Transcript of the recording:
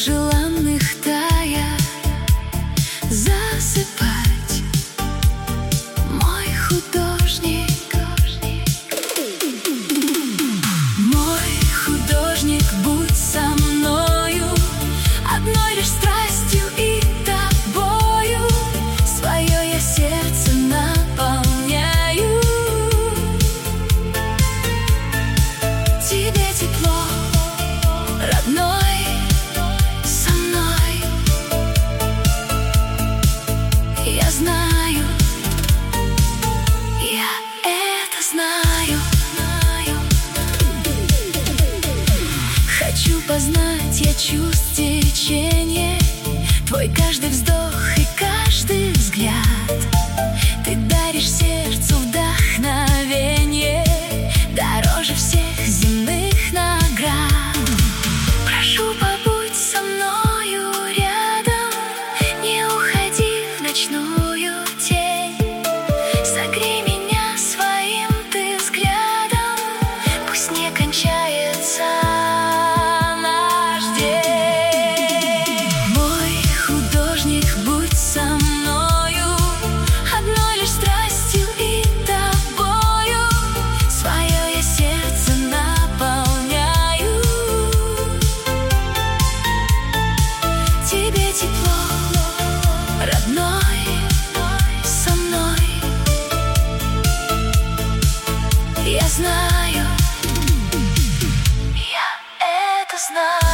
желанных тая засыпать. Мой художник, будь со мною, одной лишь страстью и тобою свое я сердце наполняю. Тебе тепло, родной, со мной. Я знаю, я это знаю. Хочу познать я чувств течение, твой каждый вздох и каждый взгляд. Ты даришь сердцу вдохновение, дороже всех земных наград. Прошу, побудь со мною рядом, не уходи в ночную тень. Согрей меня своим ты взглядом, пусть не кончается наш день. Мой художник, будь со мною, одной лишь страстью и тобою свое я сердце наполняю. Тебе тепло, родной, со мной. Я знаю, я это знаю.